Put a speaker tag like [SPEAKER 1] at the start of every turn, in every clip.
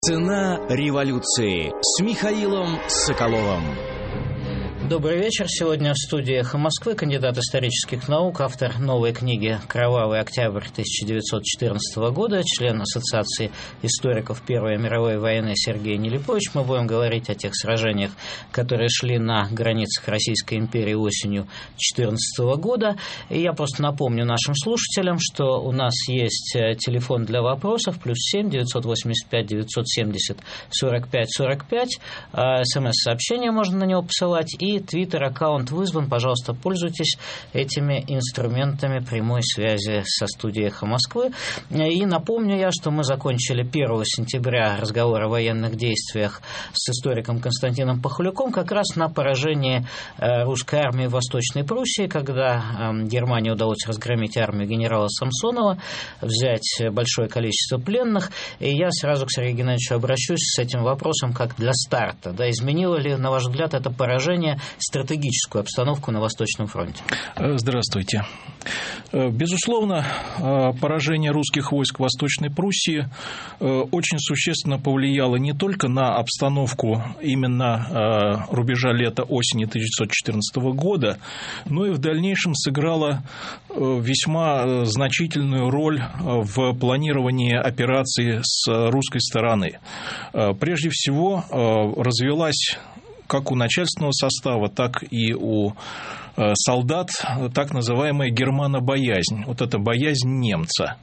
[SPEAKER 1] Цена революции с Михаилом Соколовым.
[SPEAKER 2] Добрый вечер. Сегодня в студии «Эхо Москвы» кандидат исторических наук, автор новой книги «Кровавый октябрь 1914 года», член Ассоциации историков Первой мировой войны Сергей Нелипович. Мы будем говорить о тех сражениях, которые шли на границах Российской империи осенью 2014 года. И я просто напомню нашим слушателям, что у нас есть телефон для вопросов +7 985 970 45 45. СМС-сообщение можно на него посылать. И Твиттер-аккаунт вызван. Пожалуйста, пользуйтесь этими инструментами прямой связи со студией «Эхо Москвы». И напомню я, что мы закончили 1 сентября разговор о военных действиях с историком Константином Пахалюком как раз на поражении русской армии в Восточной Пруссии, когда Германии удалось разгромить армию генерала Самсонова, взять большое количество пленных. И я сразу к Сергею Геннадьевичу обращусь с этим вопросом как для старта. Да, изменило ли, на ваш взгляд, это поражение стратегическую обстановку на Восточном фронте?
[SPEAKER 3] Здравствуйте. Безусловно, поражение русских войск в Восточной Пруссии очень существенно повлияло не только на обстановку именно рубежа лета-осени 1914 года, но и в дальнейшем сыграло весьма значительную роль в планировании операции с русской стороны. Прежде всего, развилась как у начальственного состава, так и у солдат так называемая германобоязнь. Вот эта боязнь немца,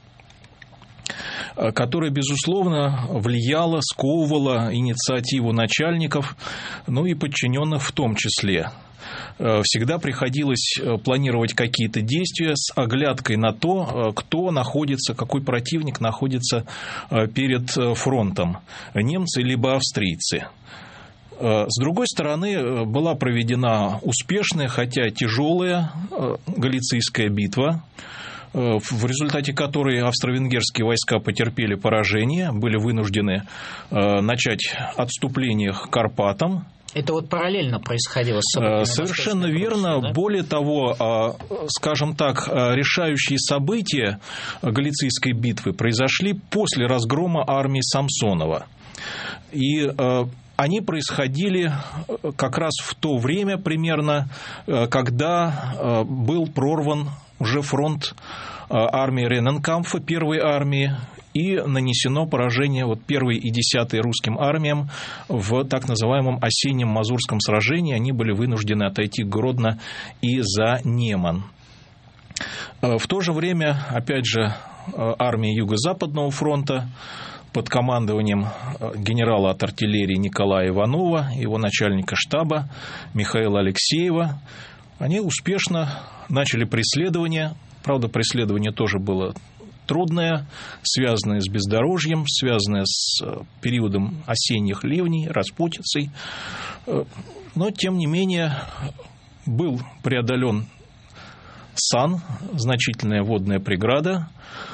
[SPEAKER 3] которая, безусловно, влияла, сковывала инициативу начальников, ну и подчиненных в том числе. Всегда приходилось планировать какие-то действия с оглядкой на то, кто находится, какой противник находится перед фронтом, немцы либо австрийцы. С другой стороны, была проведена успешная, хотя тяжелая Галицийская битва, в результате которой австро-венгерские войска потерпели поражение, были вынуждены начать отступление к Карпатам.
[SPEAKER 2] Это вот параллельно происходило с событиями.
[SPEAKER 3] Совершенно верно. Да? Более того, скажем так, решающие события Галицийской битвы произошли после разгрома армии Самсонова. И они происходили как раз в то время примерно, когда был прорван уже фронт армии Ренненкампфа, первой армии, и нанесено поражение 1 и 10 русским армиям в так называемом осеннем Мазурском сражении. Они были вынуждены отойти к Гродно и за Неман. В то же время, опять же, армия Юго-Западного фронта под командованием генерала от артиллерии Николая Иванова, его начальника штаба Михаила Алексеева, они успешно начали преследование. Правда, преследование тоже было трудное, связанное с бездорожьем, связанное с периодом осенних ливней, распутицей. Но, тем не менее, был преодолен Сан, значительная водная преграда.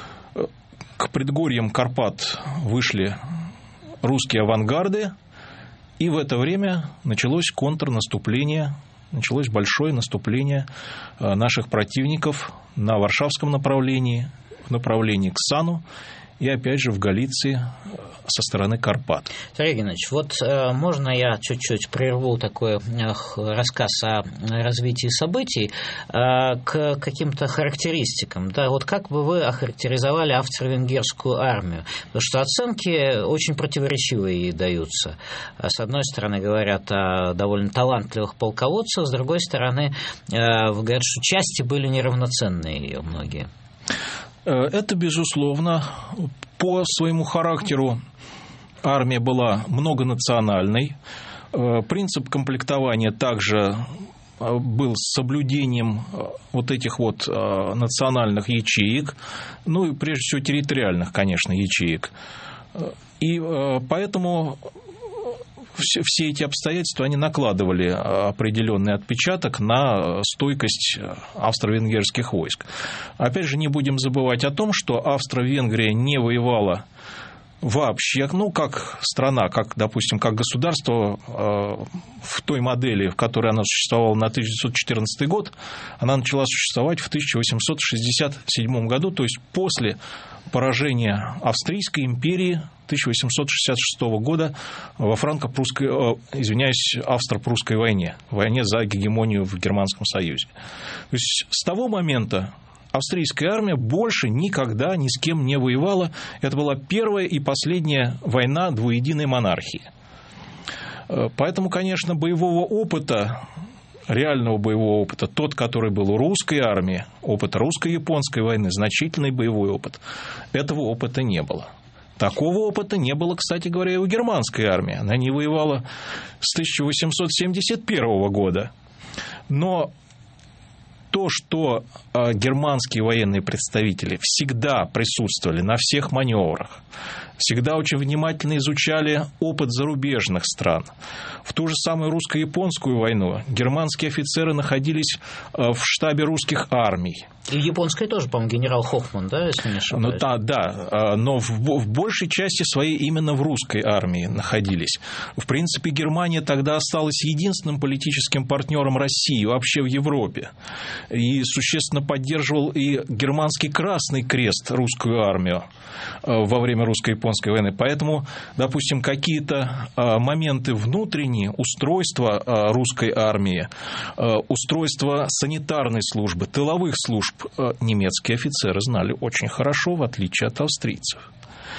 [SPEAKER 3] К предгорьям Карпат вышли русские авангарды, и в это время началось контрнаступление, началось большое наступление наших противников на Варшавском направлении, в направлении к Сану и, опять же, в Галиции со стороны Карпат.
[SPEAKER 2] Сергей Геннадьевич, вот можно я чуть-чуть прерву такой рассказ о развитии событий к каким-то характеристикам. Да, вот как бы вы охарактеризовали австро-венгерскую армию? Потому что оценки очень противоречивые ей даются. С одной стороны, говорят о довольно талантливых полководцах, с другой стороны, говорят, что части были неравноценные ее многие.
[SPEAKER 3] Это, безусловно, по своему характеру армия была многонациональной. Принцип комплектования также был с соблюдением вот этих вот национальных ячеек, ну и прежде всего территориальных, конечно, ячеек. И поэтому все эти обстоятельства, они накладывали определенный отпечаток на стойкость австро-венгерских войск. Опять же, не будем забывать о том, что Австро-Венгрия не воевала вообще, как страна, как, допустим, как государство в той модели, в которой она существовала на 1914 год, она начала существовать в 1867 году, то есть после поражения Австрийской империи 1866 года во Австро-Прусской войне за гегемонию в Германском Союзе. То есть с того момента австрийская армия больше никогда ни с кем не воевала. Это была первая и последняя война двуединой монархии. Поэтому, конечно, реального боевого опыта, тот, который был у русской армии, опыт русско-японской войны, значительный боевой опыт, этого опыта не было. Такого опыта не было, кстати говоря, и у германской армии. Она не воевала с 1871 года. Но то, что германские военные представители всегда присутствовали на всех маневрах, всегда очень внимательно изучали опыт зарубежных стран. В ту же самую русско-японскую войну германские офицеры находились в штабе русских армий.
[SPEAKER 2] И в японской тоже, по-моему, генерал Хохман, да, если не ошибаюсь?
[SPEAKER 3] Но в большей части своей именно в русской армии находились. В принципе, Германия тогда осталась единственным политическим партнером России вообще в Европе. И существенно поддерживал и германский Красный Крест русскую армию во время русско-японской войны. Поэтому, допустим, какие-то моменты внутренние, устройства русской армии, устройства санитарной службы, тыловых служб, немецкие офицеры знали очень хорошо, в отличие от австрийцев.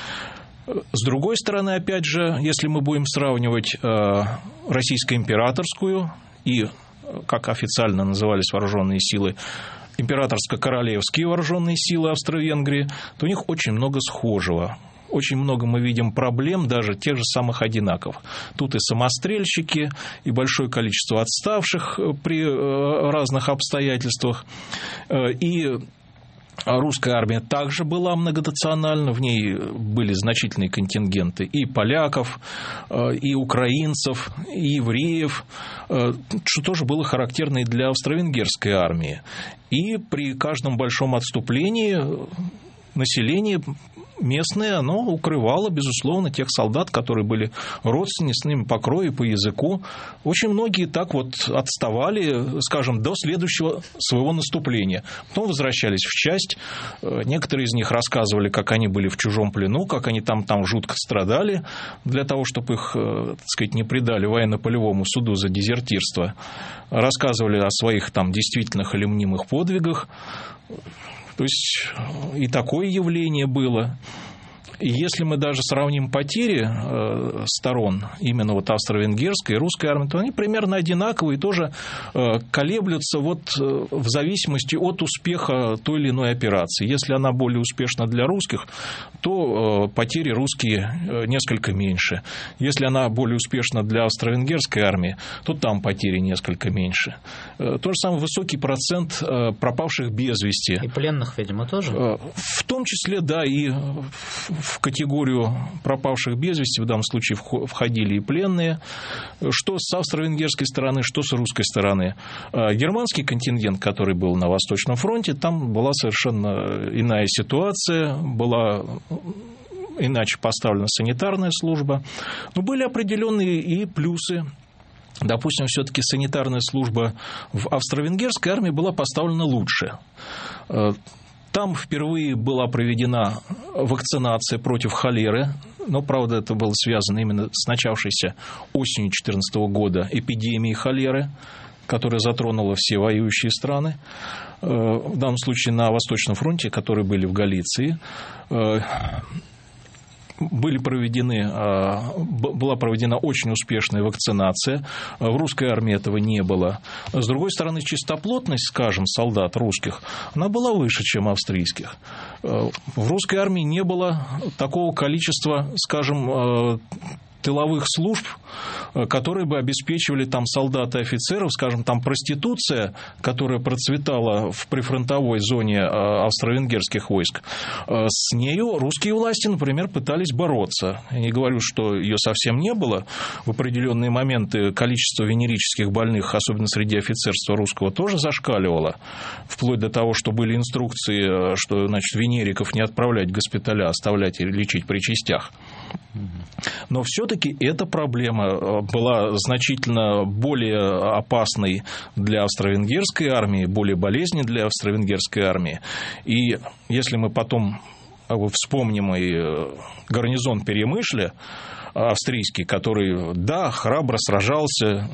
[SPEAKER 3] С другой стороны, опять же, если мы будем сравнивать российско-императорскую и, как официально назывались вооруженные силы, императорско-королевские вооруженные силы Австро-Венгрии, то у них очень много схожего. Очень много мы видим проблем, даже тех же самых одинаковых. Тут и самострельщики, и большое количество отставших при разных обстоятельствах. И русская армия также была многонациональна, в ней были значительные контингенты и поляков, и украинцев, и евреев, что тоже было характерно и для австро-венгерской армии. И при каждом большом отступлении население местное, оно укрывало, безусловно, тех солдат, которые были родственными по крови, по языку. Очень многие так вот отставали, скажем, до следующего своего наступления. Потом возвращались в часть. Некоторые из них рассказывали, как они были в чужом плену, как они там жутко страдали для того, чтобы их, так сказать, не предали военно-полевому суду за дезертирство. Рассказывали о своих там действительных или мнимых подвигах. То есть и такое явление было. И если мы даже сравним потери сторон, именно вот австро-венгерской и русской армии, то они примерно одинаковые и тоже колеблются в зависимости от успеха той или иной операции. Если она более успешна для русских, то потери русские несколько меньше. Если она более успешна для австро-венгерской армии, то там потери несколько меньше. То же самое высокий процент пропавших без вести.
[SPEAKER 2] И пленных, видимо, тоже?
[SPEAKER 3] В том числе, да, и в категорию пропавших без вести в данном случае входили и пленные, что с австро-венгерской стороны, что с русской стороны. Германский контингент, который был на Восточном фронте, там была совершенно иная ситуация, была иначе поставлена санитарная служба, но были определенные и плюсы. Допустим, все-таки санитарная служба в австро-венгерской армии была поставлена лучше. Там впервые была проведена вакцинация против холеры, но, правда, это было связано именно с начавшейся осенью 2014 года эпидемией холеры, которая затронула все воюющие страны. В данном случае на Восточном фронте, которые были в Галиции, была проведена очень успешная вакцинация. В русской армии этого не было. С другой стороны, чистоплотность, скажем, солдат русских, она была выше, чем австрийских. В русской армии не было такого количества, скажем, тыловых служб, которые бы обеспечивали там солдат и офицеров, скажем, там проституция, которая процветала в прифронтовой зоне австро-венгерских войск, с нею русские власти, например, пытались бороться. Я не говорю, что ее совсем не было. В определенные моменты количество венерических больных, особенно среди офицерства русского, тоже зашкаливало, вплоть до того, что были инструкции, что, значит, венериков не отправлять в госпиталя, оставлять и лечить при частях. Но все-таки эта проблема была значительно более опасной для австро-венгерской армии, более болезненной для австро-венгерской армии. И если мы потом вспомним и гарнизон Перемышля, австрийский, который, да, храбро сражался,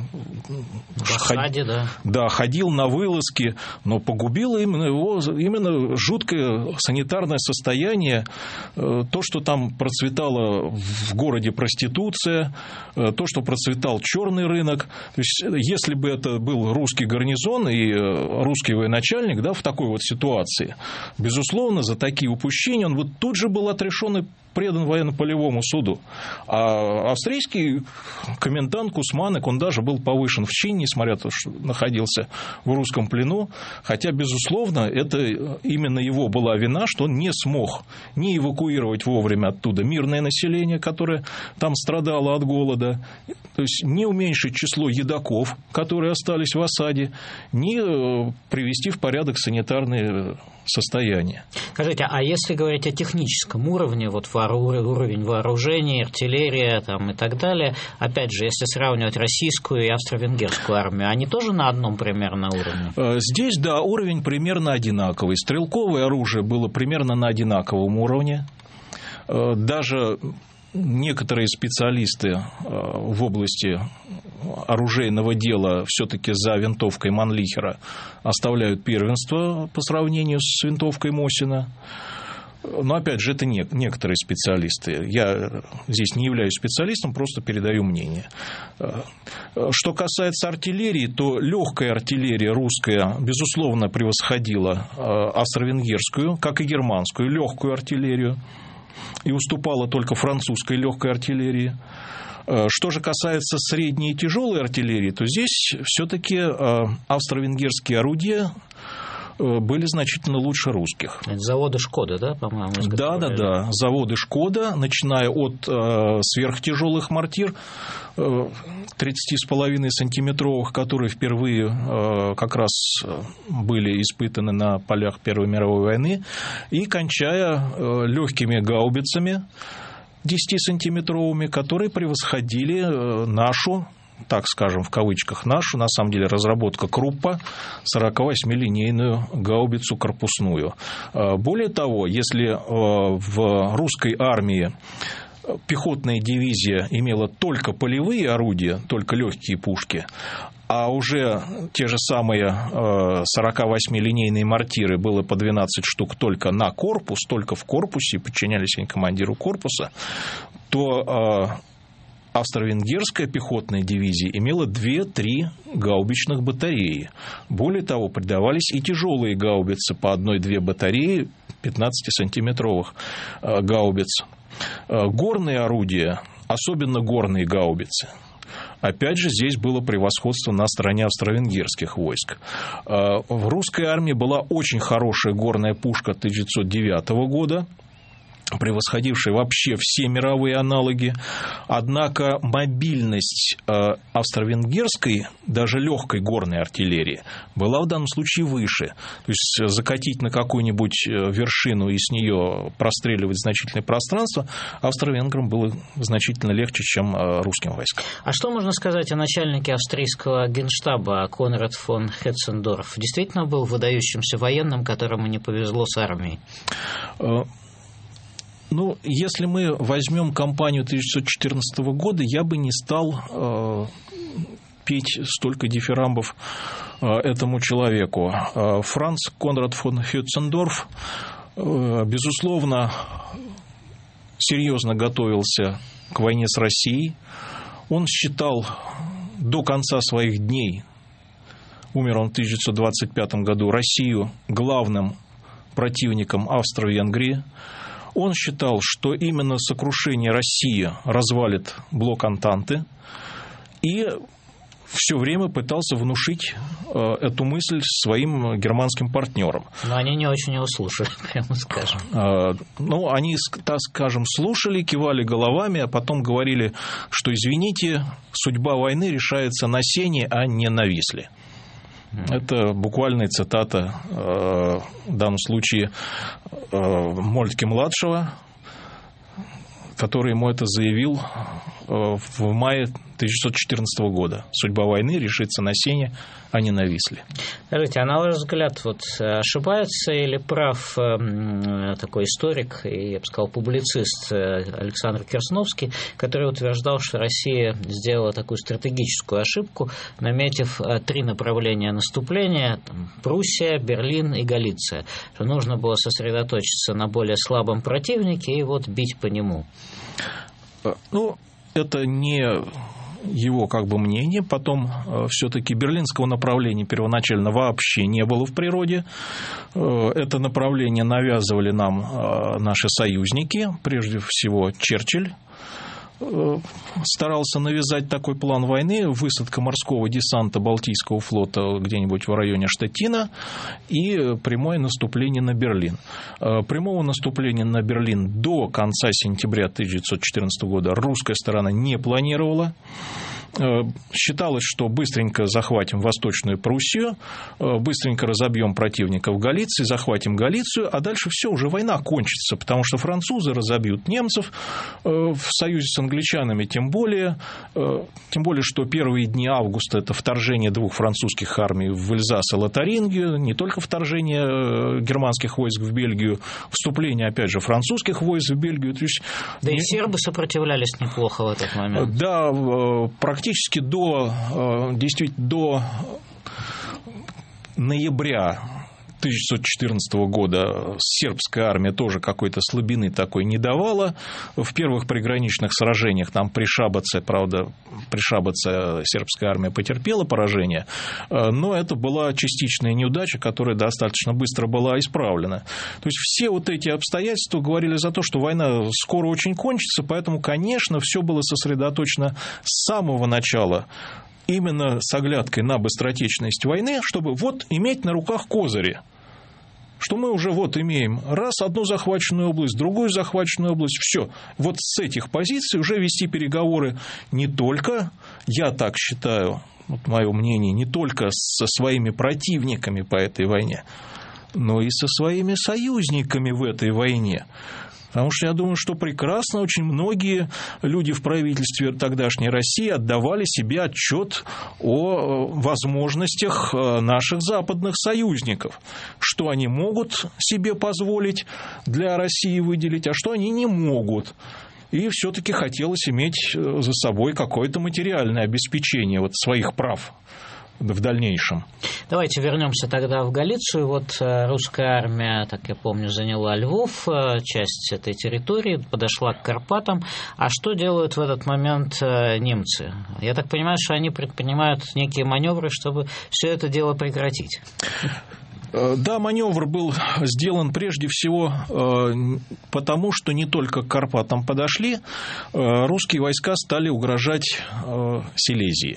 [SPEAKER 3] ходил на вылазки, но погубило именно его жуткое санитарное состояние, то, что там процветала в городе проституция, то, что процветал черный рынок. То есть, если бы это был русский гарнизон и русский военачальник, да, в такой вот ситуации, безусловно, за такие упущения он вот тут же был отрешен и предан военно-полевому суду. А австрийский комендант Кусманек, он даже был повышен в чине, несмотря на то, что находился в русском плену, хотя, безусловно, это именно его была вина, что он не смог ни эвакуировать вовремя оттуда мирное население, которое там страдало от голода, то есть не уменьшить число едоков, которые остались в осаде, ни привести в порядок санитарные состояния.
[SPEAKER 2] Скажите, а если говорить о техническом уровне, вот уровень вооружений, артиллерия там, и так далее, опять же, если сравнивать российскую и австро-венгерскую армию, они тоже на одном примерно уровне?
[SPEAKER 3] Здесь, да, уровень примерно одинаковый. Стрелковое оружие было примерно на одинаковом уровне. Даже некоторые специалисты в области оружейного дела все-таки за винтовкой Манлихера оставляют первенство по сравнению с винтовкой Мосина. Но, опять же, это некоторые специалисты. Я здесь не являюсь специалистом, просто передаю мнение. Что касается артиллерии, то легкая артиллерия русская, безусловно, превосходила австро-венгерскую, как и германскую легкую артиллерию, и уступала только французской легкой артиллерии. Что же касается средней и тяжелой артиллерии, то здесь все-таки австро-венгерские орудия были значительно лучше русских.
[SPEAKER 2] Это заводы «Шкода», да, по-моему?
[SPEAKER 3] Да. Заводы «Шкода», начиная от сверхтяжелых мортир 30,5 сантиметровых, которые впервые как раз были испытаны на полях Первой мировой войны, и кончая легкими гаубицами 10-сантиметровыми, которые превосходили нашу, так скажем, в кавычках нашу, на самом деле, разработка Круппа, 48-линейную гаубицу корпусную. Более того, если в русской армии пехотная дивизия имела только полевые орудия, только легкие пушки, а уже те же самые 48-линейные мортиры было по 12 штук только на корпус, только в корпусе, подчинялись они командиру корпуса, то австро-венгерская пехотная дивизия имела 2-3 гаубичных батареи. Более того, придавались и тяжелые гаубицы по 1-2 батареи 15-сантиметровых гаубиц. Горные орудия, особенно горные гаубицы, опять же, здесь было превосходство на стороне австро-венгерских войск. В русской армии была очень хорошая горная пушка 1909 года, превосходившая вообще все мировые аналоги. Однако мобильность австро-венгерской, даже легкой горной артиллерии, была в данном случае выше. То есть закатить на какую-нибудь вершину и с нее простреливать значительное пространство австро-венграм было значительно легче, чем русским войскам.
[SPEAKER 2] А что можно сказать о начальнике австрийского генштаба Конрад фон Хетцендорф? Действительно был выдающимся военным, которому не повезло с армией?
[SPEAKER 3] Ну, если мы возьмем кампанию 1914 года, я бы не стал петь столько дифирамбов этому человеку. Франц Конрад фон Хетцендорф, безусловно, серьезно готовился к войне с Россией. Он считал до конца своих дней, умер он в 1925 году, Россию главным противником Австро-Венгрии. Он считал, что именно сокрушение России развалит блок Антанты, и все время пытался внушить эту мысль своим германским партнерам.
[SPEAKER 2] Но они не очень его слушали, прямо скажем.
[SPEAKER 3] Ну, они, так скажем, слушали, кивали головами, а потом говорили, что, извините, судьба войны решается на Сене, а не на Висле. Это буквальная цитата, в данном случае, Мольтке-младшего, который ему это заявил в мае 1914 года. Судьба войны решится на Сене, а не на Висле.
[SPEAKER 2] Скажите, а на ваш взгляд, вот ошибается или прав такой историк и, я бы сказал, публицист Александр Керсновский, который утверждал, что Россия сделала такую стратегическую ошибку, наметив 3 направления наступления: Пруссия, Берлин и Галиция, что нужно было сосредоточиться на более слабом противнике и вот бить по нему?
[SPEAKER 3] Ну, это не его мнение. Потом все-таки берлинского направления первоначально вообще не было в природе. Это направление навязывали нам наши союзники, прежде всего Черчилль старался навязать такой план войны: высадка морского десанта Балтийского флота где-нибудь в районе Штеттина и прямое наступление на Берлин. Прямого наступления на Берлин до конца сентября 1914 года русская сторона не планировала. Считалось, что быстренько захватим Восточную Пруссию, быстренько разобьем противника в Галиции, захватим Галицию, а дальше все, уже война кончится, потому что французы разобьют немцев в союзе с англичанами, тем более, что первые дни августа – это вторжение 2 французских армий в Эльзас и Лотарингию, не только вторжение германских войск в Бельгию, вступление, опять же, французских войск в Бельгию. То есть,
[SPEAKER 2] да и сербы сопротивлялись неплохо в этот момент.
[SPEAKER 3] Да, практически до ноября 1914 года сербская армия тоже какой-то слабины такой не давала. В первых приграничных сражениях там при Шабаце сербская армия потерпела поражение, но это была частичная неудача, которая достаточно быстро была исправлена. То есть все вот эти обстоятельства говорили за то, что война скоро очень кончится, поэтому, конечно, все было сосредоточено с самого начала именно с оглядкой на быстротечность войны, чтобы вот иметь на руках козыри. Что мы уже вот имеем раз одну захваченную область, другую захваченную область, все. Вот с этих позиций уже вести переговоры не только, я так считаю, вот мое мнение, не только со своими противниками по этой войне, но и со своими союзниками в этой войне. Потому что я думаю, что прекрасно очень многие люди в правительстве тогдашней России отдавали себе отчет о возможностях наших западных союзников, что они могут себе позволить для России выделить, а что они не могут. И все-таки хотелось иметь за собой какое-то материальное обеспечение вот своих прав в дальнейшем.
[SPEAKER 2] Давайте вернемся тогда в Галицию. Вот русская армия, так я помню, заняла Львов, часть этой территории, подошла к Карпатам. А что делают в этот момент немцы? Я так понимаю, что они предпринимают некие маневры, чтобы все это дело прекратить.
[SPEAKER 3] Да, маневр был сделан прежде всего потому, что не только к Карпатам подошли, русские войска стали угрожать Силезии.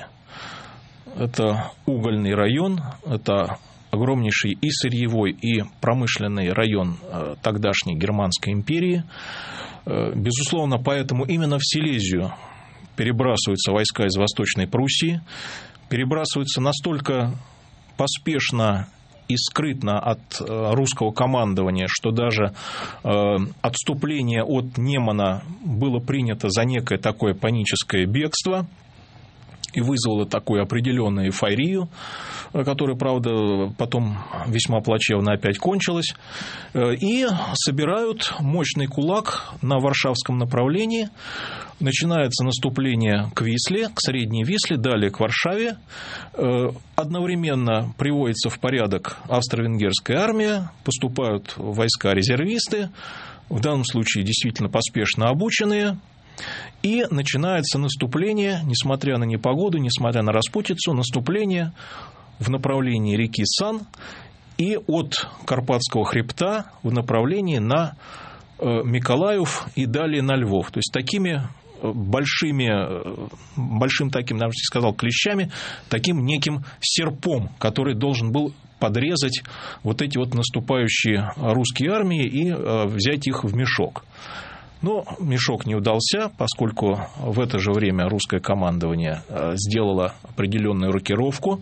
[SPEAKER 3] Это угольный район, это огромнейший и сырьевой, и промышленный район тогдашней Германской империи. Безусловно, поэтому именно в Силезию перебрасываются войска из Восточной Пруссии, перебрасываются настолько поспешно и скрытно от русского командования, что даже отступление от Немана было принято за некое такое паническое бегство и вызвало такую определенную эйфорию, которая, правда, потом весьма плачевно опять кончилась, и собирают мощный кулак на Варшавском направлении. Начинается наступление к Висле, к Средней Висле, далее к Варшаве. Одновременно приводится в порядок австро-венгерская армия, поступают войска-резервисты, в данном случае действительно поспешно обученные. И начинается наступление, несмотря на непогоду, несмотря на распутицу, наступление в направлении реки Сан и от Карпатского хребта в направлении на Миколаев и далее на Львов. То есть такими большим таким, даже не сказал, клещами, таким неким серпом, который должен был подрезать вот эти вот наступающие русские армии и взять их в мешок. Но мешок не удался, поскольку в это же время русское командование сделало определенную рокировку.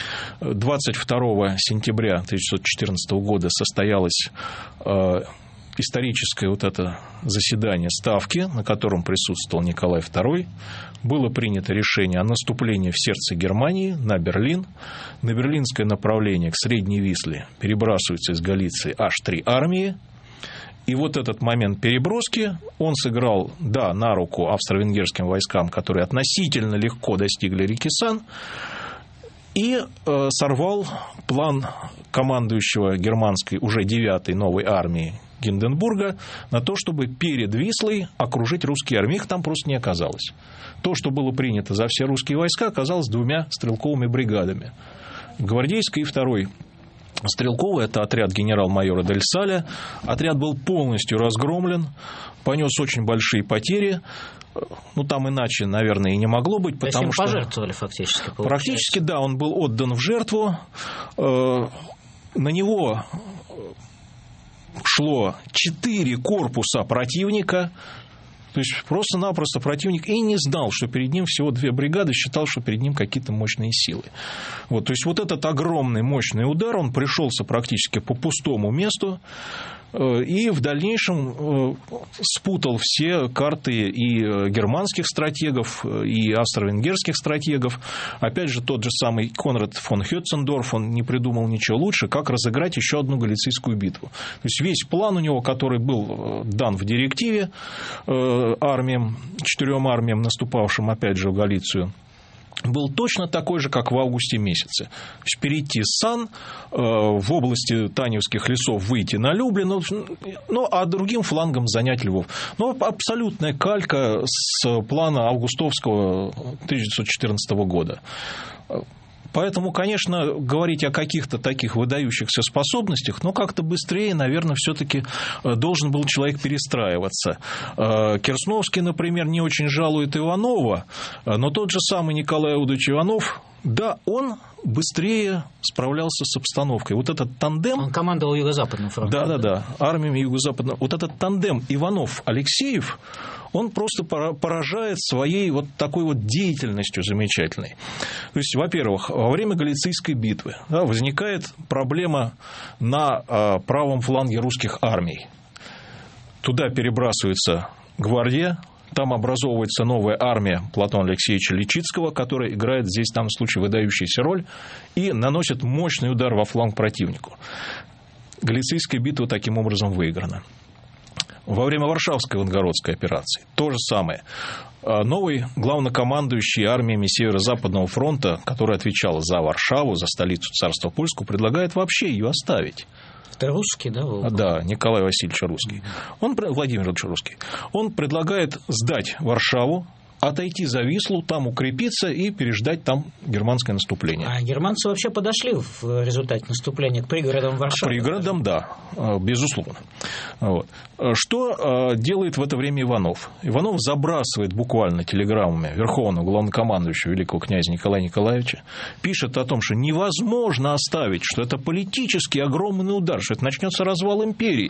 [SPEAKER 3] 22 сентября 1914 года состоялось историческое вот это заседание Ставки, на котором присутствовал Николай II. Было принято решение о наступлении в сердце Германии на Берлин. На берлинское направление к Средней Висле перебрасываются из Галиции аж 3 армии. И вот этот момент переброски, он сыграл, да, на руку австро-венгерским войскам, которые относительно легко достигли реки Сан, и сорвал план командующего германской уже 9-й новой армии Гинденбурга на то, чтобы перед Вислой окружить русские армии. Их там просто не оказалось. То, что было принято за все русские войска, оказалось 2 стрелковыми бригадами. Гвардейской и 2-й стрелковый, это отряд генерал-майора Дель Саля. Отряд был полностью разгромлен, понес очень большие потери. Ну, там иначе, наверное, и не могло быть, потому что...
[SPEAKER 2] пожертвовали фактически, получается.
[SPEAKER 3] Практически, да, он был отдан в жертву. На него шло 4 корпуса противника. То есть просто-напросто противник и не знал, что перед ним всего 2 бригады, считал, что перед ним какие-то мощные силы. Вот, то есть вот этот огромный мощный удар, он пришелся практически по пустому месту и в дальнейшем спутал все карты и германских стратегов, и австро-венгерских стратегов. Опять же, тот же самый Конрад фон Хетцендорф, он не придумал ничего лучше, как разыграть еще одну Галицийскую битву. То есть весь план у него, который был дан в директиве армиям, 4 армиям, наступавшим опять же в Галицию, был точно такой же, как в августе месяце. То есть перейти с Сан, в области Таневских лесов выйти на Люблин, а другим флангом занять Львов. Но абсолютная калька с плана августовского 1914 года. Поэтому, конечно, говорить о каких-то таких выдающихся способностях, но как-то быстрее, наверное, все-таки должен был человек перестраиваться. Керсновский, например, не очень жалует Иванова, но тот же самый Николай Иудович Иванов, да, он быстрее справлялся с обстановкой. Вот этот тандем...
[SPEAKER 2] Он командовал Юго-Западным фронтом.
[SPEAKER 3] Да, армиями Юго-Западного. Вот этот тандем Иванов-Алексеев, он просто поражает своей вот такой вот деятельностью замечательной. То есть, во-первых, во время Галицийской битвы возникает проблема на правом фланге русских армий. Туда перебрасывается гвардия, там образовывается новая армия Платона Алексеевича Личицкого, которая играет здесь, в данном случае, выдающуюся роль и наносит мощный удар во фланг противнику. Галицийская битва таким образом выиграна. Во время Варшавской Новгородской операции то же самое. Новый главнокомандующий армиями Северо-Западного фронта, который отвечал за Варшаву, за столицу царства Польского, предлагает вообще ее оставить.
[SPEAKER 2] Это русский, да? Волк?
[SPEAKER 3] Да, Николай Васильевич Русский. Владимир Ильич Русский. Он предлагает сдать Варшаву, отойти за Вислу, там укрепиться и переждать там германское наступление.
[SPEAKER 2] А германцы вообще подошли в результате наступления к пригородам Варшавы?
[SPEAKER 3] К пригородам, да, безусловно. Вот. Что делает в это время Иванов? Иванов забрасывает буквально телеграммами верховного главнокомандующего великого князя Николая Николаевича, пишет о том, что невозможно оставить, что это политический огромный удар, что это начнется развал империи.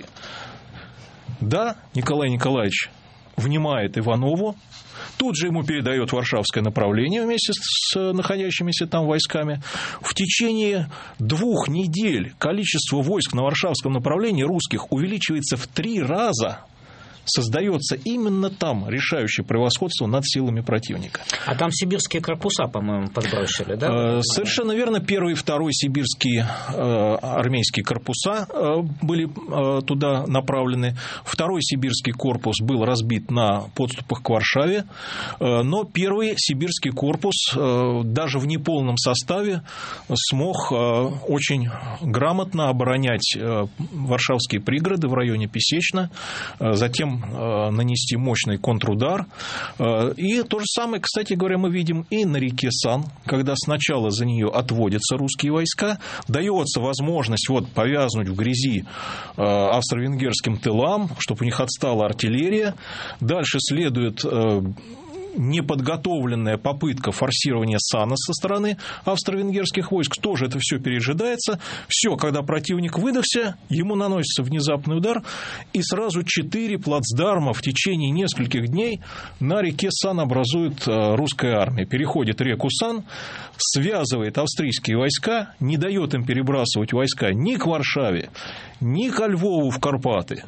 [SPEAKER 3] Да, Николай Николаевич внимает Иванову, тут же ему передает Варшавское направление вместе с находящимися там войсками. В течение 2 недель количество войск на Варшавском направлении русских увеличивается в 3 раза. Создается именно там решающее превосходство над силами противника.
[SPEAKER 2] А там сибирские корпуса, по-моему, подбросили, да?
[SPEAKER 3] Совершенно верно. 1 и 2 сибирские армейские корпуса были туда направлены. 2 сибирский корпус был разбит на подступах к Варшаве, но 1 сибирский корпус даже в неполном составе смог очень грамотно оборонять варшавские пригороды в районе Песечна, затем затем нанести мощный контрудар. И то же самое, кстати говоря, мы видим и на реке Сан, когда сначала за нее отводятся русские войска, дается возможность повязнуть в грязи австро-венгерским тылам, чтобы у них отстала артиллерия. Дальше следует неподготовленная попытка форсирования Сана со стороны австро-венгерских войск. Тоже это все пережидается. Все, когда противник выдохся, ему наносится внезапный удар, и сразу 4 плацдарма в течение нескольких дней на реке Сан образует русская армия. Переходит реку Сан, связывает австрийские войска, не дает им перебрасывать войска ни к Варшаве, ни ко Львову в Карпаты.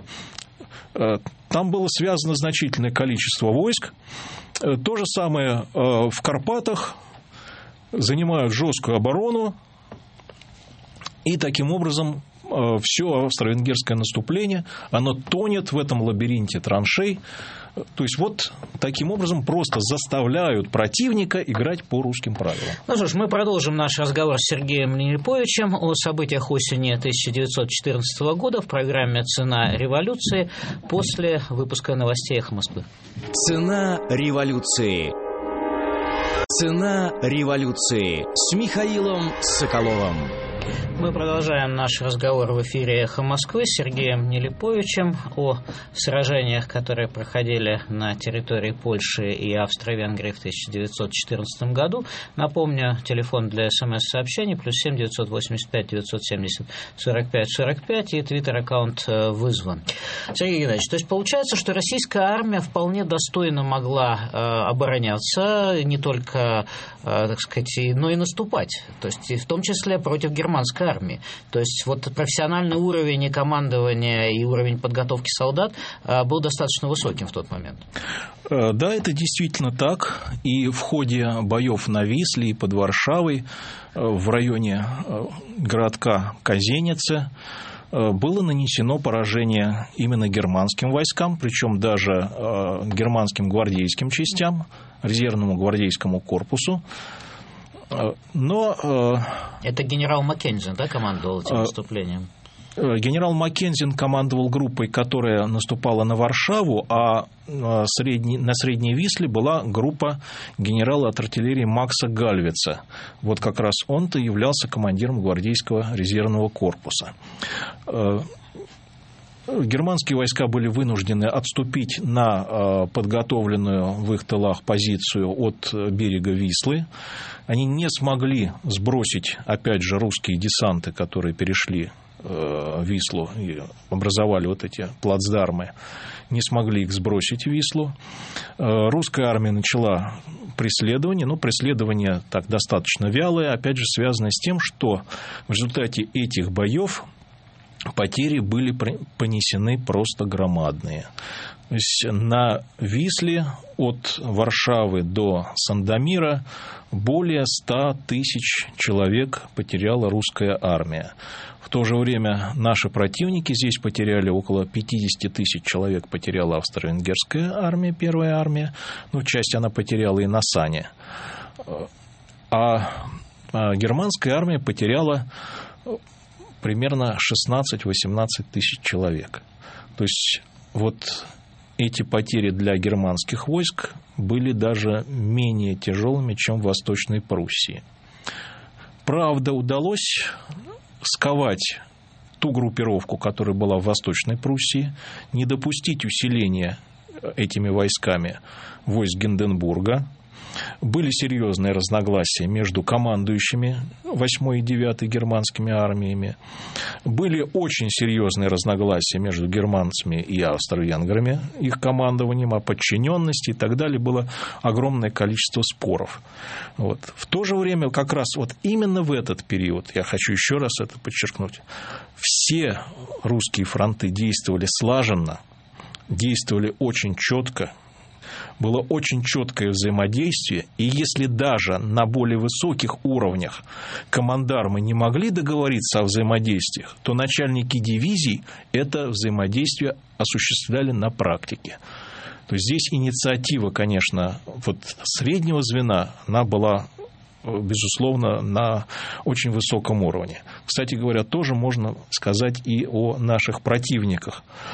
[SPEAKER 3] Там было связано значительное количество войск. То же самое в Карпатах, занимают жесткую оборону, и таким образом все австро-венгерское наступление, оно тонет в этом лабиринте траншей. То есть таким образом просто заставляют противника играть по русским правилам.
[SPEAKER 2] Ну что ж, мы продолжим наш разговор с Сергеем Нелиповичем о событиях осени 1914 года в программе «Цена революции» после выпуска новостей «Эхо Москвы».
[SPEAKER 1] Цена революции. Цена революции с Михаилом Соколовым.
[SPEAKER 2] Мы продолжаем наш разговор в эфире «Эхо Москвы» с Сергеем Нелиповичем о сражениях, которые проходили на территории Польши и Австро-Венгрии в 1914 году. Напомню, телефон для СМС-сообщений +7 985 970 45 45 и твиттер-аккаунт «Вызван». Сергей Геннадьевич, то есть получается, что российская армия вполне достойно могла обороняться, не только, так сказать, но и наступать, то есть в том числе против германской армии. То есть профессиональный уровень и командования, и уровень подготовки солдат был достаточно высоким в тот момент.
[SPEAKER 3] Да, это действительно так. И в ходе боев на Висле и под Варшавой в районе городка Казенице было нанесено поражение именно германским войскам, причем даже германским гвардейским частям, резервному гвардейскому корпусу. Но
[SPEAKER 2] это генерал Маккензен, да, командовал этим наступлением?
[SPEAKER 3] Генерал Маккензен командовал группой, которая наступала на Варшаву, а на Средней Висле была группа генерала от артиллерии Макса Гальвица. Как раз он-то являлся командиром гвардейского резервного корпуса. Германские войска были вынуждены отступить на подготовленную в их тылах позицию от берега Вислы. Они не смогли сбросить, опять же, русские десанты, которые перешли Вислу и образовали эти плацдармы, не смогли их сбросить в Вислу. Русская армия начала преследование, но преследование так достаточно вялое, опять же, связано с тем, что в результате этих боев потери были понесены просто громадные. То есть на Висле от Варшавы до Сандомира более 100 тысяч человек потеряла русская армия. В то же время наши противники здесь потеряли около 50 тысяч человек, потеряла австро-венгерская армия, первая армия, часть она потеряла и на Сане. А германская армия потеряла примерно 16-18 тысяч человек. То есть эти потери для германских войск были даже менее тяжелыми, чем в Восточной Пруссии. Правда, удалось сковать ту группировку, которая была в Восточной Пруссии, не допустить усиления этими войсками войск Гинденбурга. Были серьезные разногласия между командующими 8-й и 9-й германскими армиями. Были очень серьезные разногласия между германцами и австро-венграми, их командованием, о подчиненности и так далее. Было огромное количество споров. В то же время, как раз именно в этот период, я хочу еще раз это подчеркнуть, все русские фронты действовали слаженно, действовали очень четко. Было очень четкое взаимодействие, и если даже на более высоких уровнях командармы не могли договориться о взаимодействиях, то начальники дивизий это взаимодействие осуществляли на практике. То есть здесь инициатива, конечно, среднего звена, она была, безусловно, на очень высоком уровне. Кстати говоря, тоже можно сказать и о наших противниках.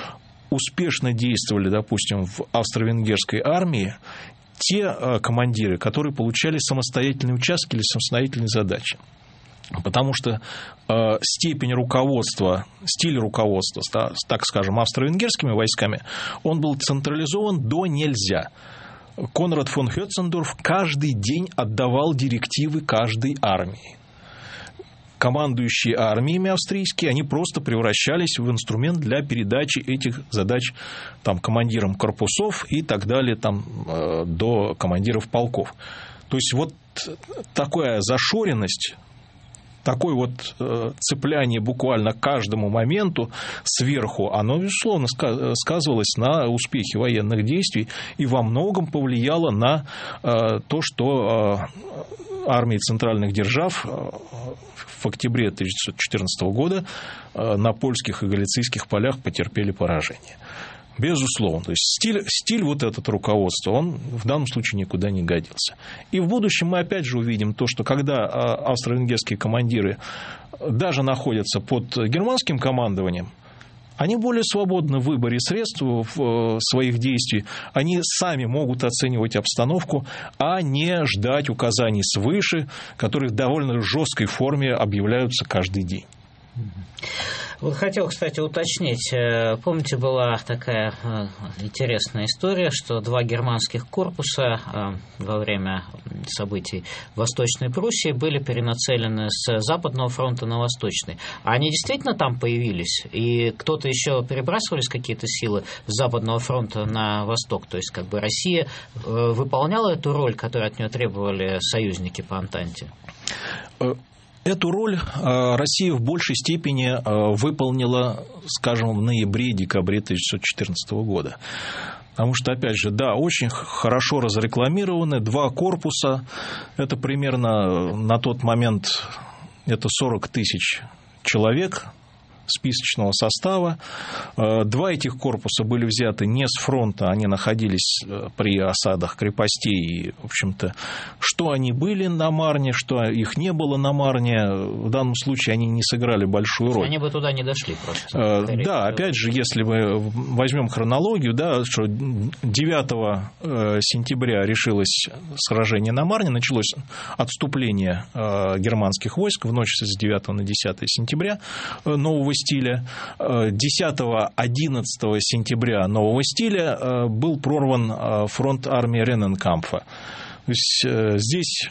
[SPEAKER 3] успешно действовали, допустим, в австро-венгерской армии те командиры, которые получали самостоятельные участки или самостоятельные задачи. Потому что степень руководства, стиль руководства, так скажем, австро-венгерскими войсками, он был централизован до нельзя. Конрад фон Хёцендорф каждый день отдавал директивы каждой армии. Командующие армиями австрийские, они просто превращались в инструмент для передачи этих задач там, командирам корпусов и так далее там, до командиров полков. То есть вот такая зашоренность, такое вот цепляние буквально к каждому моменту сверху, оно, безусловно, сказывалось на успехе военных действий и во многом повлияло на то, что армии центральных держав в октябре 1914 года на польских и галицийских полях потерпели поражение. Безусловно. То есть стиль вот этот руководства, он в данном случае никуда не годился. И в будущем мы опять же увидим то, что когда австро-венгерские командиры даже находятся под германским командованием, они более свободны в выборе средств в своих действий. Они сами могут оценивать обстановку, а не ждать указаний свыше, которые в довольно жесткой форме объявляются каждый день.
[SPEAKER 2] Вот хотел, кстати, уточнить. Помните, была такая интересная история, что два германских корпуса во время событий в Восточной Пруссии были перенацелены с Западного фронта на Восточный. А они действительно там появились? И кто-то еще перебрасывались какие-то силы с Западного фронта на Восток? То есть, как бы Россия выполняла эту роль, которую от нее требовали союзники по Антанте?
[SPEAKER 3] Эту роль Россия в большей степени выполнила, скажем, в ноябре-декабре 1914 года. Потому что, опять же, да, очень хорошо разрекламированы два корпуса. Это примерно на тот момент это 40 тысяч человек списочного состава. Два этих корпуса были взяты не с фронта, они находились при осадах крепостей. И, в общем-то, что они были на Марне, что их не было на Марне, в данном случае они не сыграли большую роль.
[SPEAKER 2] Они бы туда не дошли просто.
[SPEAKER 3] Да, опять же, если мы возьмем хронологию, да, что 9 сентября решилось сражение на Марне, началось отступление германских войск в ночь с 9 на 10 сентября нового стиля. 10-11 сентября нового стиля был прорван фронт армии Ренненкампфа. То есть здесь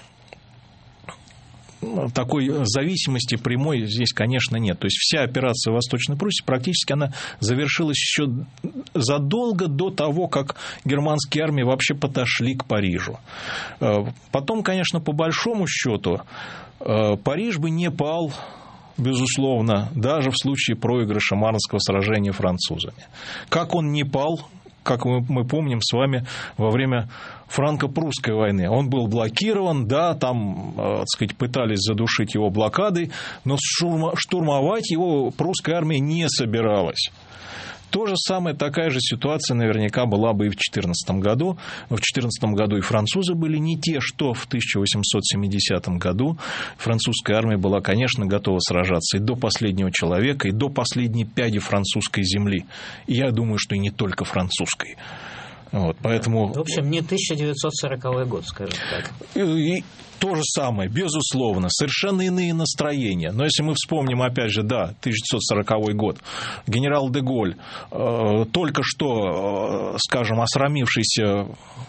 [SPEAKER 3] такой зависимости прямой здесь, конечно, нет. То есть вся операция в Восточной Пруссии практически она завершилась еще задолго до того, как германские армии вообще подошли к Парижу. Потом, конечно, по большому счету, Париж бы не пал, безусловно, даже в случае проигрыша Марнского сражения французами. Как он не пал, как мы помним с вами, во время франко-прусской войны. Он был блокирован, да, там, так сказать, пытались задушить его блокадой, но штурмовать его прусская армия не собиралась. То же самое, такая же ситуация наверняка была бы и в 2014 году. В 2014 году и французы были не те, что в 1870 году. Французская армия была, конечно, готова сражаться и до последнего человека, и до последней пяди французской земли. И я думаю, что и не только французской. Вот, поэтому...
[SPEAKER 2] В общем, не 1940 год, скажем так.
[SPEAKER 3] И то же самое, безусловно, совершенно иные настроения. Но если мы вспомним, опять же, да, 1940 год, генерал де Голь, только что, скажем, осрамившийся,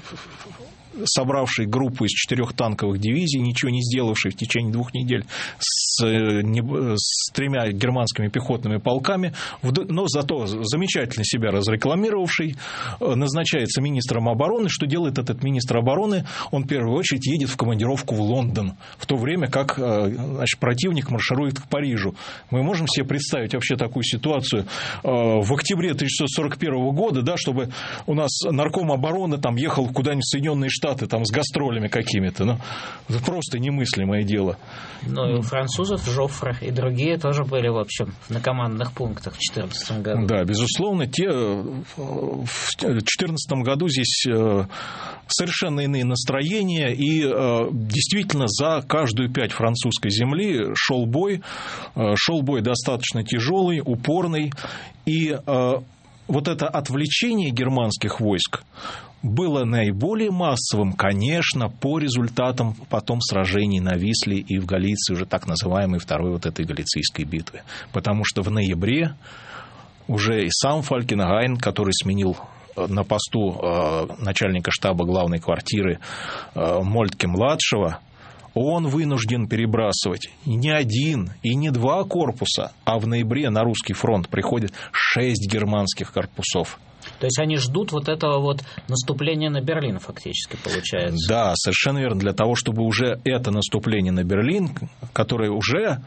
[SPEAKER 3] собравший группу из 4 танковых дивизий, ничего не сделавший в течение 2 недель с 3 германскими пехотными полками, но зато замечательно себя разрекламировавший, назначается министром обороны. Что делает этот министр обороны? Он в первую очередь едет в командировку в Лондон, в то время как, значит, противник марширует к Парижу. Мы можем себе представить вообще такую ситуацию в октябре 1941 года, да, чтобы у нас нарком обороны там ехал куда-нибудь в Соединенные Штаты там, с гастролями какими-то. Ну, это просто немыслимое дело.
[SPEAKER 2] Ну, и у французов Жоффре и другие тоже были, в общем, на командных пунктах в 2014 году.
[SPEAKER 3] Да, безусловно, в 2014 году здесь совершенно иные настроения, и действительно за каждую 5 французской земли шел бой достаточно тяжелый, упорный, и вот это отвлечение германских войск было наиболее массовым, конечно, по результатам потом сражений на Висле и в Галиции, уже так называемой второй вот этой Галицийской битвы. Потому что в ноябре уже и сам Фалькенгайн, который сменил на посту начальника штаба главной квартиры Мольтке-младшего, он вынужден перебрасывать не один и не два корпуса, а в ноябре на русский фронт приходит 6 германских корпусов.
[SPEAKER 2] То есть они ждут вот этого вот наступления на Берлин, фактически, получается.
[SPEAKER 3] Да, совершенно верно. Для того, чтобы уже это наступление на Берлин, которое уже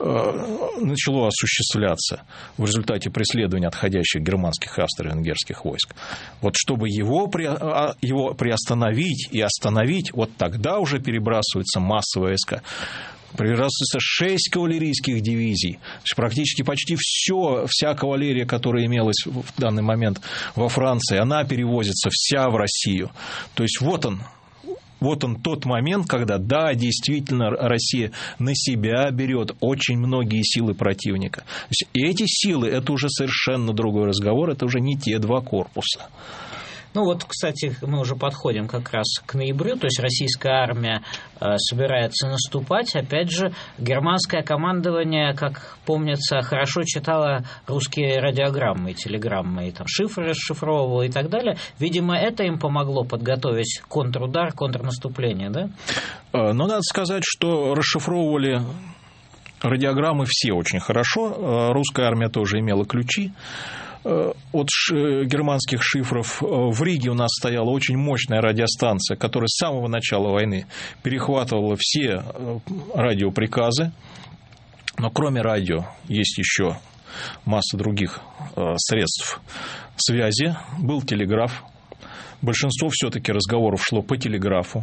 [SPEAKER 3] начало осуществляться в результате преследования отходящих германских и австро-венгерских войск, вот чтобы его приостановить и остановить, вот тогда уже перебрасываются массовые войска. Прибрасывается 6 кавалерийских дивизий. То есть практически почти вся кавалерия, которая имелась в данный момент во Франции, она перевозится вся в Россию. То есть вот он тот момент, когда, да, действительно, Россия на себя берет очень многие силы противника. То есть эти силы – это уже совершенно другой разговор, это уже не те два корпуса.
[SPEAKER 2] Ну вот, кстати, мы уже подходим как раз к ноябрю, то есть российская армия собирается наступать. Опять же, германское командование, как помнится, хорошо читало русские радиограммы и телеграммы, и там шифры расшифровывало и так далее. Видимо, это им помогло подготовить контрудар, контрнаступление, да?
[SPEAKER 3] Но надо сказать, что расшифровывали радиограммы все очень хорошо. Русская армия тоже имела ключи от германских шифров. В Риге у нас стояла очень мощная радиостанция, которая с самого начала войны перехватывала все радиоприказы. Но кроме радио есть еще масса других средств связи. Был телеграф. Большинство все-таки разговоров шло по телеграфу,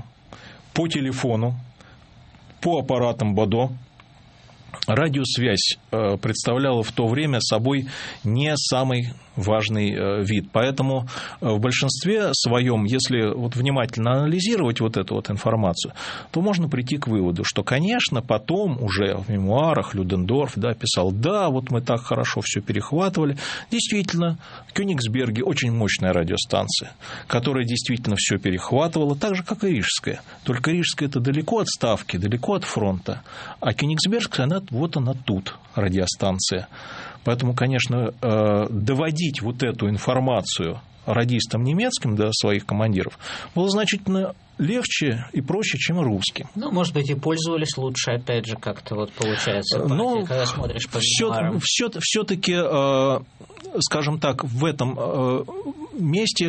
[SPEAKER 3] по телефону, по аппаратам БОДО. Радиосвязь представляла в то время собой не самый важный вид. Поэтому в большинстве своем, если вот внимательно анализировать вот эту вот информацию, то можно прийти к выводу, что, конечно, потом уже в мемуарах Людендорф писал, да, вот мы так хорошо все перехватывали. Действительно, в Кёнигсберге очень мощная радиостанция, которая действительно все перехватывала, так же, как и Рижская. Только Рижская – это далеко от Ставки, далеко от фронта, а Кёнигсбергская, она тут, радиостанция. Поэтому, конечно, доводить вот эту информацию радистам немецким до своих командиров было значительно легче и проще, чем и русским.
[SPEAKER 2] Ну, может быть, и пользовались лучше, опять же, как-то вот получается, когда смотришь по мемуарам.
[SPEAKER 3] Все-таки, скажем так, в этом месте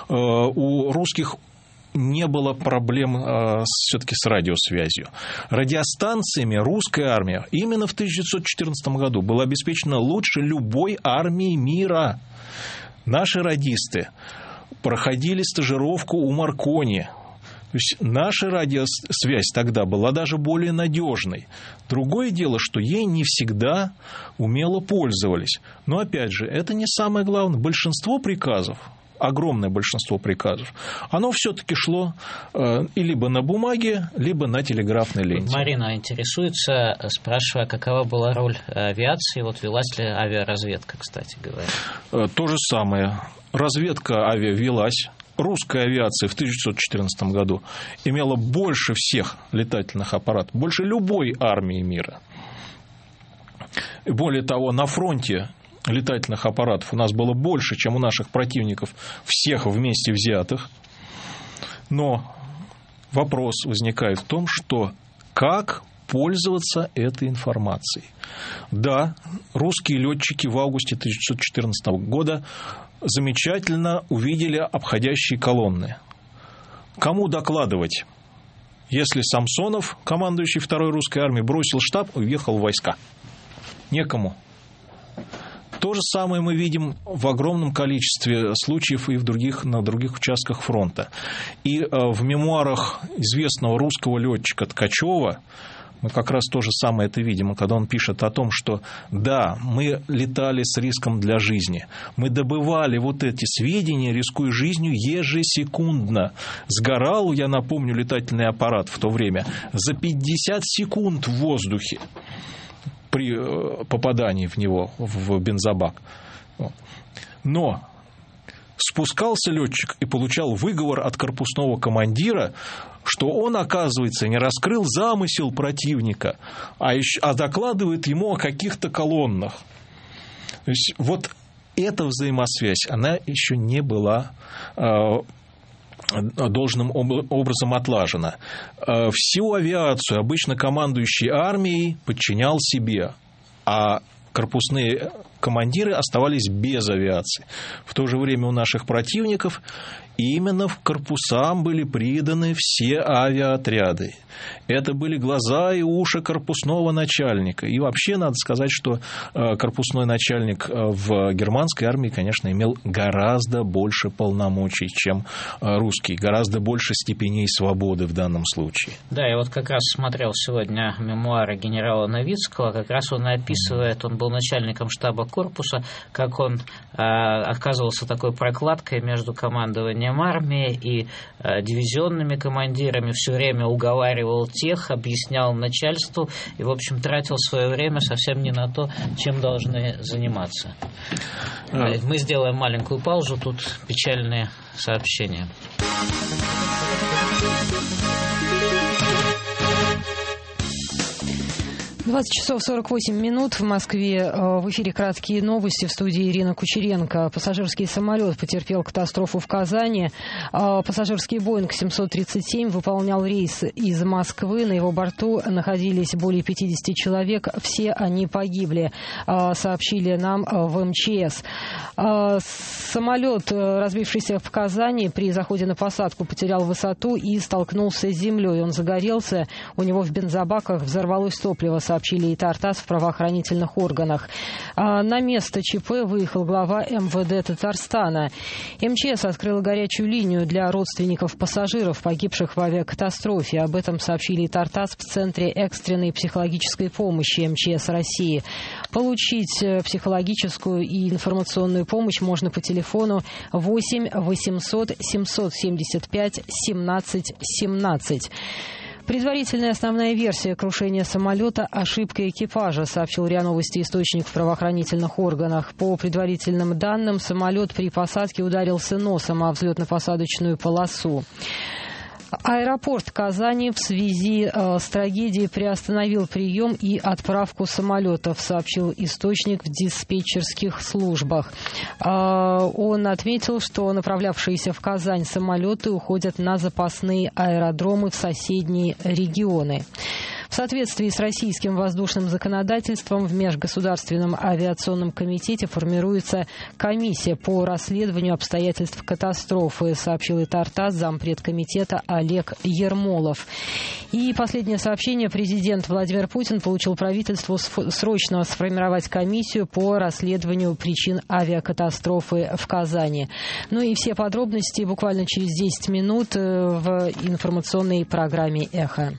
[SPEAKER 3] у русских не было проблем все-таки с радиосвязью. Радиостанциями русская армия именно в 1914 году была обеспечена лучше любой армии мира. Наши радисты проходили стажировку у Маркони. То есть наша радиосвязь тогда была даже более надежной. Другое дело, что ей не всегда умело пользовались. Но опять же, это не самое главное. Большинство приказов, огромное большинство приказов, оно все-таки шло и либо на бумаге, либо на телеграфной ленте.
[SPEAKER 2] Марина интересуется, спрашивая, какова была роль авиации, вот велась ли авиаразведка, кстати говоря.
[SPEAKER 3] То же самое. Разведка велась. Русская авиация в 1914 году имела больше всех летательных аппаратов, больше любой армии мира. Более того, на фронте летательных аппаратов у нас было больше, чем у наших противников, всех вместе взятых. Но вопрос возникает в том, что как пользоваться этой информацией. Да, русские летчики в августе 1914 года замечательно увидели обходящие колонны. Кому докладывать, если Самсонов, командующий второй русской армией, бросил штаб и уехал в войска? Некому. То же самое мы видим в огромном количестве случаев и на других участках фронта. И в мемуарах известного русского летчика Ткачева мы как раз то же самое это видим, когда он пишет о том, что да, мы летали с риском для жизни, мы добывали вот эти сведения, рискуя жизнью ежесекундно. Сгорал, я напомню, летательный аппарат в то время за 50 секунд в воздухе при попадании в него, в бензобак. Но спускался летчик и получал выговор от корпусного командира, что он, оказывается, не раскрыл замысел противника, а докладывает ему о каких-то колоннах. То есть вот эта взаимосвязь, она еще не была должным образом отлажена. Всю авиацию обычно командующий армией подчинял себе, а корпусные командиры оставались без авиации. В то же время у наших противников именно в корпусам были приданы все авиаотряды. Это были глаза и уши корпусного начальника. И вообще надо сказать, что корпусной начальник в германской армии, конечно, имел гораздо больше полномочий, чем русский, гораздо больше степеней свободы в данном случае.
[SPEAKER 2] Да, я вот как раз смотрел сегодня мемуары генерала Новицкого, как раз он описывает, он был начальником штаба корпуса, как он оказывался такой прокладкой между командованием армии и дивизионными командирами, все время уговаривал тех, объяснял начальству и, в общем, тратил свое время совсем не на то, чем должны заниматься. Мы сделаем маленькую паузу, тут печальные сообщения.
[SPEAKER 4] 20 часов 48 минут в Москве. В эфире краткие новости, в студии Ирина Кучеренко. Пассажирский самолет потерпел катастрофу в Казани. Пассажирский Боинг 737 выполнял рейс из Москвы. На его борту находились более 50 человек. Все они погибли, сообщили нам в МЧС. Самолет, разбившийся в Казани, при заходе на посадку потерял высоту и столкнулся с землей. Он загорелся, у него в бензобаках взорвалось топливо, сообщили ТАРТАСС в правоохранительных органах. На место ЧП выехал глава МВД Татарстана. МЧС открыла горячую линию для родственников пассажиров, погибших в авиакатастрофе. Об этом сообщили ТАРТАСС в Центре экстренной психологической помощи МЧС России. Получить психологическую и информационную помощь можно по телефону 8 800 775 17 17. Предварительная основная версия крушения самолета – ошибка экипажа, сообщил РИА Новости источник в правоохранительных органах. По предварительным данным, самолет при посадке ударился носом о взлетно-посадочную полосу. Аэропорт Казани в связи с трагедией приостановил прием и отправку самолетов, сообщил источник в диспетчерских службах. Он отметил, что направлявшиеся в Казань самолеты уходят на запасные аэродромы в соседние регионы. В соответствии с российским воздушным законодательством в Межгосударственном авиационном комитете формируется комиссия по расследованию обстоятельств катастрофы, сообщил ТАРТАСС зампред комитета Олег Ермолов. И последнее сообщение. Президент Владимир Путин поручил правительству срочно сформировать комиссию по расследованию причин авиакатастрофы в Казани. Ну и все подробности буквально через 10 минут в информационной программе «Эхо».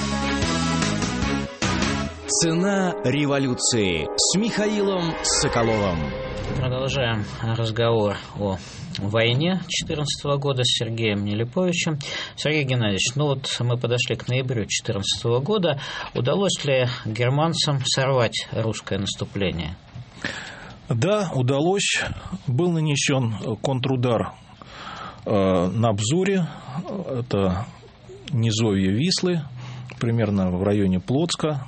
[SPEAKER 1] Цена революции с Михаилом Соколовым.
[SPEAKER 2] Продолжаем разговор о войне 2014 года с Сергеем Нелиповичем. Сергей Геннадьевич, ну вот мы подошли к ноябрю 2014 года. Удалось ли германцам сорвать русское наступление?
[SPEAKER 3] Да, удалось. Был нанесен контрудар на Бзуре. Это низовье Вислы, примерно в районе Плотска.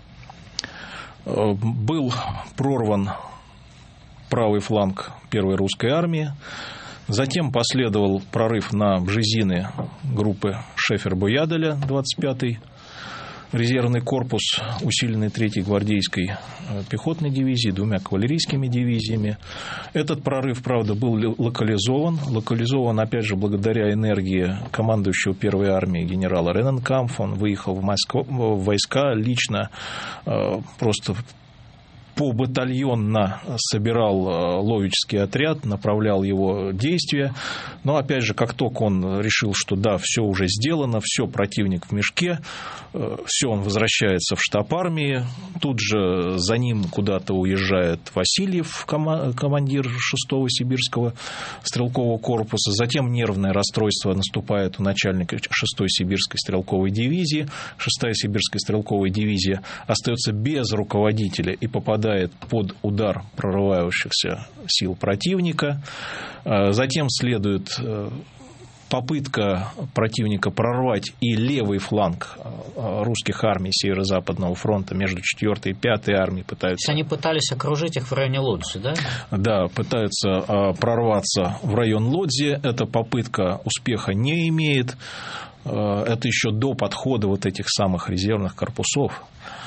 [SPEAKER 3] Был прорван правый фланг первой русской армии. Затем последовал прорыв на Бжезины группы Шефер-Бояделя, 25-й резервный корпус, усиленный 3-й гвардейской пехотной дивизией, 2 кавалерийскими дивизиями. Этот прорыв, правда, был локализован, опять же, благодаря энергии командующего первой армией генерала Рененкампфа. Он выехал в войска лично, просто побатальонно собирал ловический отряд, направлял его действия. Но, опять же, как только он решил, что да, все уже сделано, все, противник в мешке, все, он возвращается в штаб армии, тут же за ним куда-то уезжает Васильев, командир 6-го сибирского стрелкового корпуса, затем нервное расстройство наступает у начальника 6-й сибирской стрелковой дивизии, 6-я сибирская стрелковая дивизия остается без руководителя и попадает попадает под удар прорывающихся сил противника. Затем следует попытка противника прорвать и левый фланг русских армий Северо-Западного фронта между 4-й и 5-й армией пытаются...
[SPEAKER 2] Они пытались окружить их в районе Лодзи, да? Да,
[SPEAKER 3] пытаются прорваться в район Лодзи. Эта попытка успеха не имеет. Это еще до подхода вот этих самых резервных корпусов.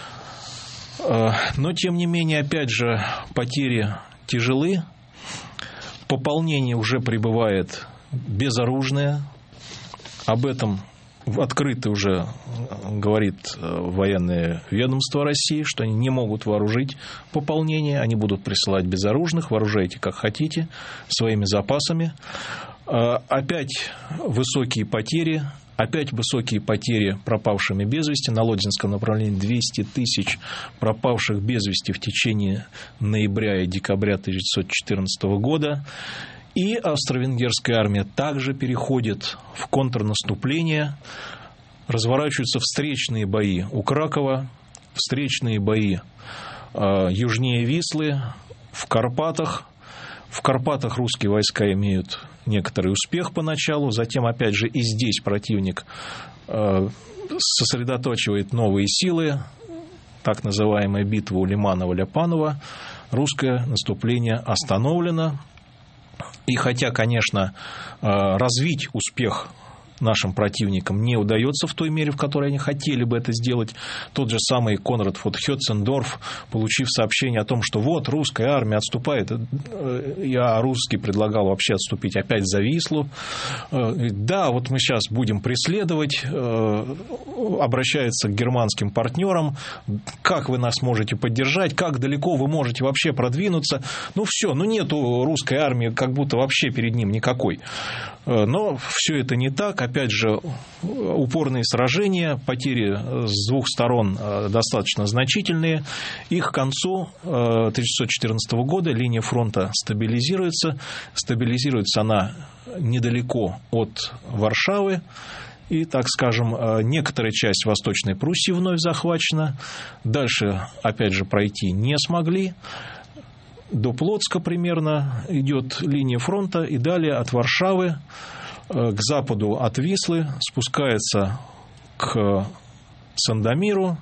[SPEAKER 3] Но, тем не менее, опять же, потери тяжелы. Пополнение уже прибывает безоружное. Об этом открыто уже говорит военное ведомство России, что они не могут вооружить пополнение, они будут присылать безоружных, вооружайте как хотите, своими запасами. Опять высокие потери пропавшими без вести. На Лодзинском направлении 200 тысяч пропавших без вести в течение ноября и декабря 1914 года. И австро-венгерская армия также переходит в контрнаступление. Разворачиваются встречные бои у Кракова, встречные бои южнее Вислы, в Карпатах. В Карпатах русские войска имеют некоторый успех поначалу, затем, опять же, и здесь противник сосредотачивает новые силы, так называемая битва у Лиманова-Ляпанова. Русское наступление остановлено. И хотя, конечно, развить успех нашим противникам не удается в той мере, в которой они хотели бы это сделать. Тот же самый Конрад фон Хёцендорф, получив сообщение о том, что вот русская армия отступает, я русский предлагал вообще отступить опять за Вислу. Да, вот мы сейчас будем преследовать, обращается к германским партнерам, как вы нас можете поддержать, как далеко вы можете вообще продвинуться. Ну все, нету русской армии как будто вообще перед ним никакой. Но все это не так. Опять же, упорные сражения, потери с двух сторон достаточно значительные. И к концу 1914 года линия фронта стабилизируется. Стабилизируется она недалеко от Варшавы. И, так скажем, некоторая часть Восточной Пруссии вновь захвачена. Дальше, опять же, пройти не смогли. До Плотска примерно идет линия фронта, и далее от Варшавы к западу от Вислы спускается к Сандомиру,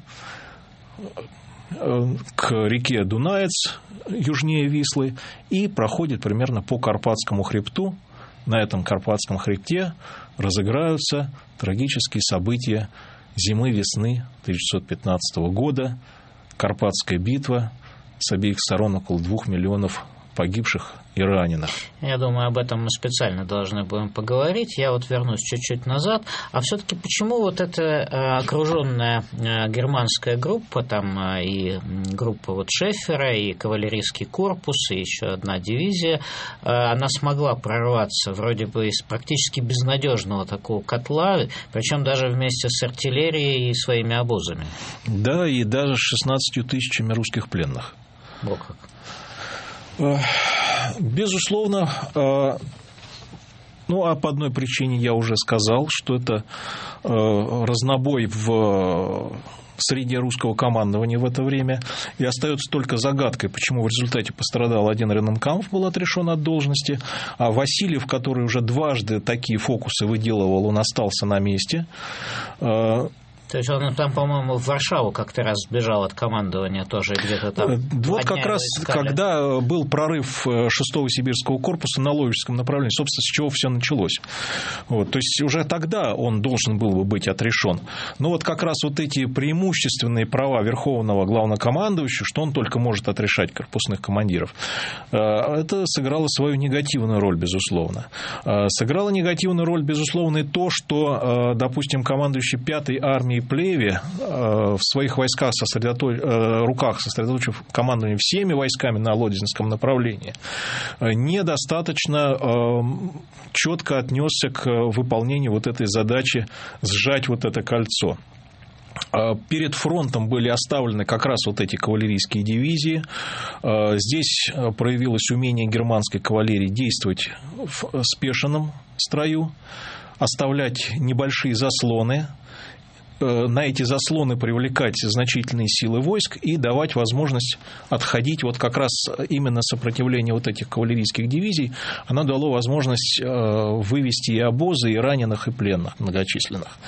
[SPEAKER 3] к реке Дунаец южнее Вислы и проходит примерно по Карпатскому хребту. На этом Карпатском хребте разыграются трагические события зимы-весны 1915 года, Карпатская битва. С обеих сторон около 2 миллионов погибших и раненых.
[SPEAKER 2] Я думаю, об этом мы специально должны будем поговорить. Я вот вернусь чуть-чуть назад. А все-таки почему вот эта окруженная германская группа, там и группа вот Шеффера, и кавалерийский корпус, и еще одна дивизия, она смогла прорваться вроде бы из практически безнадежного такого котла, причем даже вместе с артиллерией и своими обозами?
[SPEAKER 3] Да, и даже с 16 тысячами русских пленных.
[SPEAKER 2] Вот как.
[SPEAKER 3] Безусловно, а по одной причине я уже сказал, что это разнобой в среде русского командования в это время, и остается только загадкой, почему в результате пострадал один Рененкампф, был отрешен от должности, а Васильев, который уже дважды такие фокусы выделывал, он остался на месте.
[SPEAKER 2] То есть он там, по-моему, в Варшаву как-то раз сбежал от командования тоже где-то там.
[SPEAKER 3] Вот как раз, когда был прорыв 6-го сибирского корпуса на Ловежском направлении, собственно, с чего все началось. Вот, то есть уже тогда он должен был бы быть отрешен. Но вот как раз вот эти преимущественные права верховного главнокомандующего, что он только может отрешать корпусных командиров, это сыграло свою негативную роль, безусловно. Сыграло негативную роль, безусловно, и то, что, допустим, командующий 5-й армией Плеве в своих руках сосредоточив командование всеми войсками на Лодзинском направлении, недостаточно четко отнесся к выполнению вот этой задачи сжать вот это кольцо. Перед фронтом были оставлены как раз вот эти кавалерийские дивизии. Здесь проявилось умение германской кавалерии действовать в спешенном строю, оставлять небольшие заслоны. на эти заслоны привлекать значительные силы войск и давать возможность отходить. Вот как раз именно сопротивление вот этих кавалерийских дивизий, оно дало возможность вывести и обозы, и раненых, и пленных многочисленных.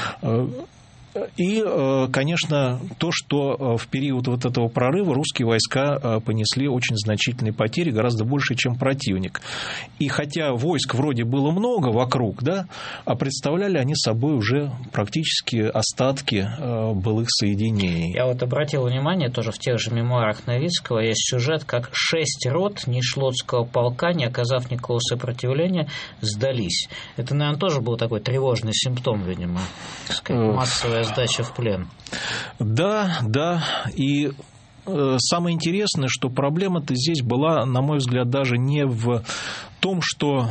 [SPEAKER 3] И, конечно, то, что в период вот этого прорыва русские войска понесли очень значительные потери, гораздо больше, чем противник. И хотя войск вроде было много вокруг, да, а представляли они собой уже практически остатки былых соединений.
[SPEAKER 2] Я вот обратил внимание, тоже в тех же мемуарах Новицкого есть сюжет, как 6 рот Нешлотского полка, не оказав никакого сопротивления, сдались. Это, наверное, тоже был такой тревожный симптом, видимо, так сказать, массовая сдача в плен. Да.
[SPEAKER 3] И самое интересное, что проблема-то здесь была, на мой взгляд, даже не в том, что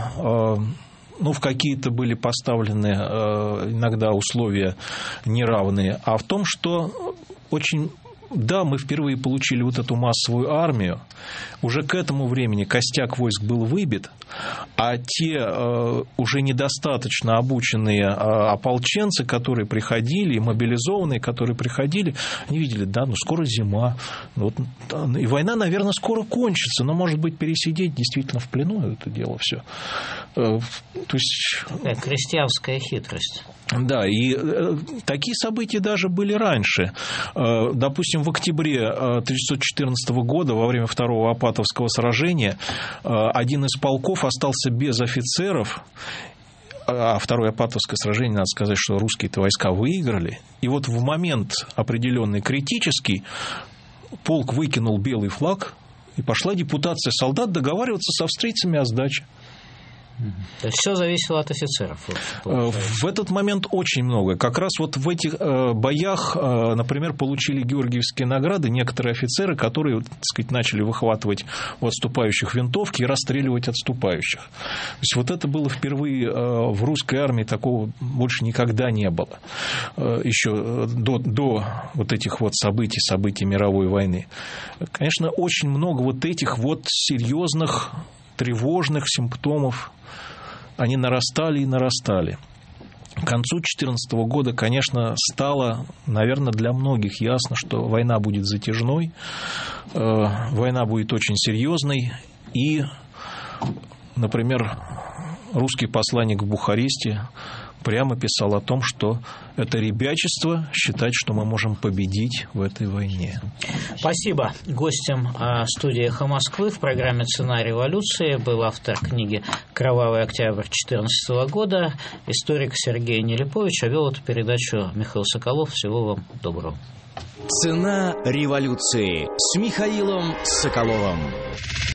[SPEAKER 3] в какие-то были поставлены иногда условия неравные, а в том, что мы впервые получили вот эту массовую армию. Уже к этому времени костяк войск был выбит, а те уже недостаточно обученные ополченцы, которые приходили, и мобилизованные, которые приходили, они видели, скоро зима, и война, наверное, скоро кончится, но, может быть, пересидеть действительно в плену это дело все. То есть...
[SPEAKER 2] крестьянская хитрость.
[SPEAKER 3] Да, и такие события даже были раньше. Допустим, в октябре 1914 года, во время Второго Апатовского сражения, один из полков остался без офицеров. А Второе Апатовское сражение, надо сказать, что русские-то войска выиграли. И вот в момент определенный критический полк выкинул белый флаг, и пошла депутация солдат договариваться с австрийцами о сдаче.
[SPEAKER 2] То есть все зависело от офицеров.
[SPEAKER 3] В этот момент очень много. Как раз вот в этих боях, например, получили георгиевские награды некоторые офицеры, которые, так сказать, начали выхватывать у отступающих винтовки и расстреливать отступающих. То есть вот это было впервые в русской армии, такого больше никогда не было. Еще до вот этих вот событий мировой войны. Конечно, очень много вот этих вот серьезных, тревожных симптомов, они нарастали и нарастали. К концу 2014 года, конечно, стало, наверное, для многих ясно, что война будет затяжной, война будет очень серьезной. И, например, русский посланник в Бухаресте прямо писал о том, что это ребячество считать, что мы можем победить в этой войне.
[SPEAKER 2] Спасибо. Гостем студии «Эхо Москвы» в программе «Цена революции» был автор книги «Кровавый октябрь» 2014 года, историк Сергей Нелипович, а вел эту передачу Михаил Соколов. Всего вам доброго.
[SPEAKER 1] «Цена революции» с Михаилом Соколовым.